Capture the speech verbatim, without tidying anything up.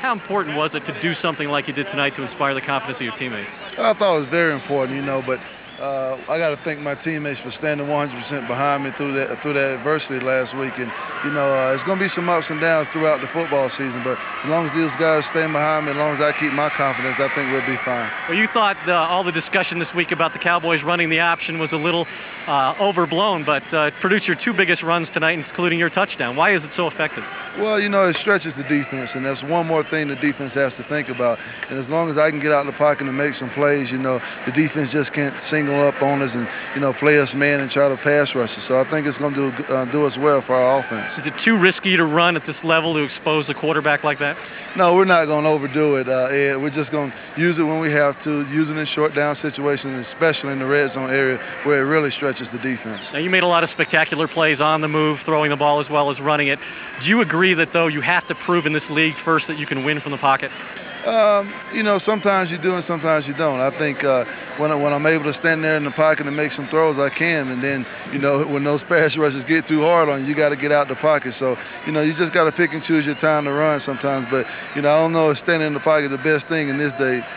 How important was it to do something like you did tonight to inspire the confidence of your teammates? I thought it was very important, you know, but uh, I got to thank my teammates for standing one hundred percent behind me through that through that adversity last week. And you know, uh, it's going to be some ups and downs throughout the football season, but as long as these guys stand behind me, as long as I keep my confidence, I think we'll be fine. Well, you thought uh, all the discussion this week about the Cowboys running the option was a little uh, overblown, but uh, it produced your two biggest runs tonight, including your touchdown. Why is it so effective? Well, you know, it stretches the defense, and that's one more thing the defense has to think about. And as long as I can get out of the pocket and make some plays, you know, the defense just can't single up on us and, you know, play us man and try to pass rush us. So I think it's going to do, uh, do us well for our offense. Is it too risky to run at this level to expose the quarterback like that? No, we're not going to overdo it, uh, Ed. We're just going to use it when we have to, use it in short down situations, especially in the red zone area where it really stretches the defense. Now, you made a lot of spectacular plays on the move, throwing the ball as well as running it. Do you agree that, though, you have to prove in this league first that you can win from the pocket? Um, you know, sometimes you do and sometimes you don't. I think uh, when, I, when I'm able to stand there in the pocket and make some throws, I can. And then, you know, when those pass rushes get too hard on you, you got to get out the pocket. So, you know, you just got to pick and choose your time to run sometimes. But, you know, I don't know if standing in the pocket is the best thing in this day